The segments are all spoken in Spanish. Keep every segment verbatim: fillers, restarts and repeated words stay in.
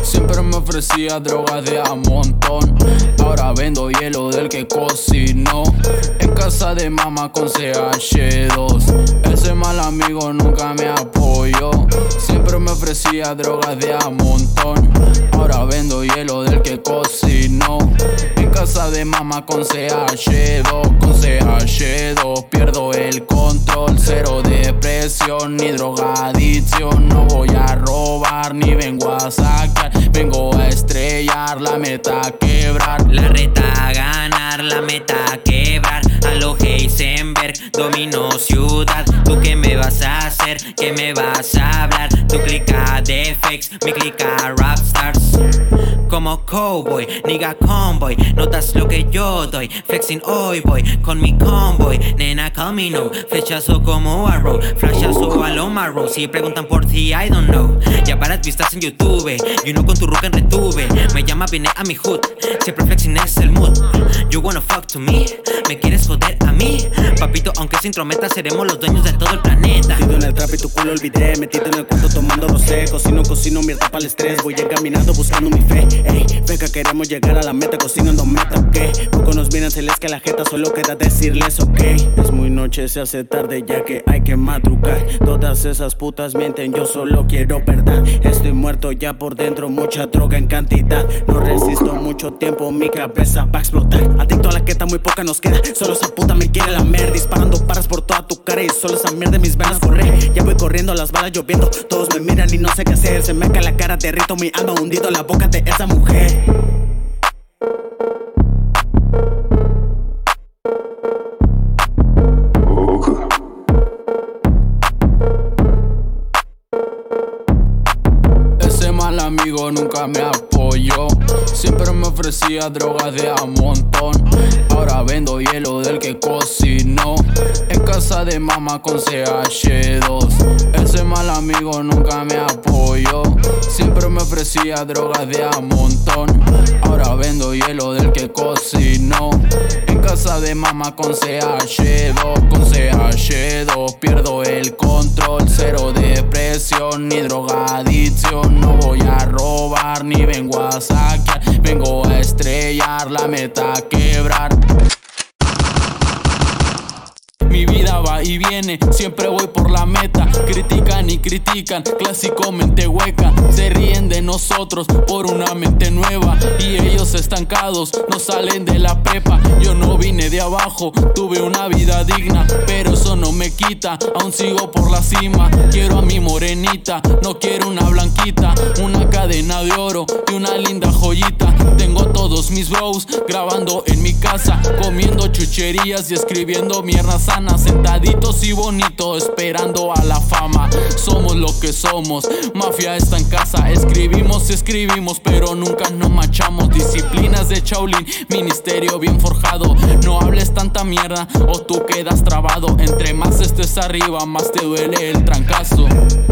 Siempre me ofrecía drogas de a montón. Ahora vendo hielo del que cocinó en casa de mamá con C H dos. Ese mal amigo nunca me apoyó. Siempre me ofrecía drogas de a montón. Ahora vendo hielo del que cocinó en casa de mamá con C H dos. Con C H dos pierdo el control. Cero depresión ni drogadicción. No voy a robar ni vengo a sacar. Vengo a estrellar, la meta a quebrar. La reta a ganar, la meta a quebrar. A lo Heisenberg, domino ciudad. ¿Tú qué me vas a hacer? ¿Qué me vas a hablar? Tu clica de fakes, mi clica rapstars. Como cowboy, nigga convoy. Notas lo que yo doy, flexing hoy voy con mi convoy. Nena call me no, flechazo como arrow, flashazo a lo marrow. Si preguntan por ti, I don't know. Ya varias vistas en YouTube, y uno con tu ruca en retube. Me llama, viene a mi hood, siempre flexing es el mood. You wanna fuck to me, me quieres joder a mí. Papito, aunque se intrometa, seremos los dueños de todo el planeta. Metido en el trap y tu culo olvidé. Metido en el cuarto tomando rosé. Cocino, cocino, mierda para el estrés. Voy encaminando buscando mi fe. Ey, venga, queremos llegar a la meta. Cocinando meta, ok. Poco nos vienen, se les que la jeta. Solo queda decirles, ok. Es muy noche, se hace tarde ya que hay que madrugar. Todas esas putas mienten, yo solo quiero verdad. Estoy muerto ya por dentro, mucha droga en cantidad. No resisto mucho tiempo, mi cabeza va a explotar. Adicto a la queta, muy poca nos queda. Solo esa puta me quiere lamer. Disparando paras por toda tu cara y solo esa mierda en mis venas corre. Ya voy corriendo, las balas lloviendo. Todos me miran y no sé qué hacer. Se me cae la cara, derrito mi alma hundido en la boca de esa mujer. Ese mal amigo nunca me apoyó. Siempre me ofrecía drogas de a montón. Ahora vendo hielo del que cocinó en casa de mamá con C H dos. Ese mal amigo nunca me apoyó. Siempre me ofrecía drogas de a montón. Ahora vendo hielo del que cocinó en casa de mamá con C H dos. Con C H dos pierdo el control. Cero depresión ni drogadicción. No voy a robar ni vengo a saquear. Vengo a estrellar, la meta a quebrar. Mi vida va y viene, siempre voy por la meta. Critican y critican, clásico mente hueca. Se ríen de nosotros por una mente nueva. Y ellos estancados, no salen de la prepa. Yo no vine de abajo, tuve una vida digna. Pero eso no me quita, aún sigo por la cima. Quiero a mi morenita, no quiero una blanquita. Una cadena de oro y una linda joyita. Tengo todos mis bros grabando en mi casa, comiendo chucherías y escribiendo mierda sana. Sentaditos y bonitos esperando a la fama. Somos lo que somos, mafia está en casa. Escribimos y escribimos pero nunca nos machamos. Disciplinas de Shaolin, ministerio bien forjado. No hables tanta mierda o tú quedas trabado. Entre más estés arriba, más te duele el trancazo.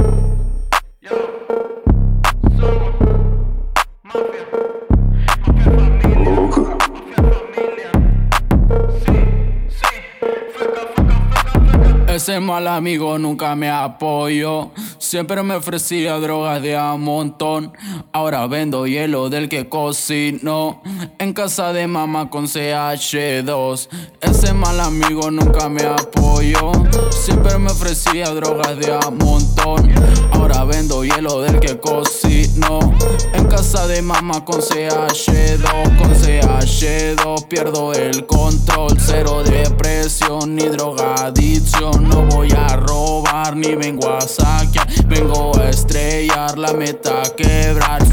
Ese mal amigo nunca me apoyó. Siempre me ofrecía drogas de a montón. Ahora vendo hielo del que cocinó en casa de mamá con C H dos. Ese mal amigo nunca me apoyó. Siempre me ofrecía drogas de a montón. Ahora vendo hielo del que cocinó en casa de mamá con C H dos. Con C H dos pierdo el control. Cero depresión ni drogadicción. No voy a robar ni vengo a saquear. Vengo a estrellar, la meta a quebrar.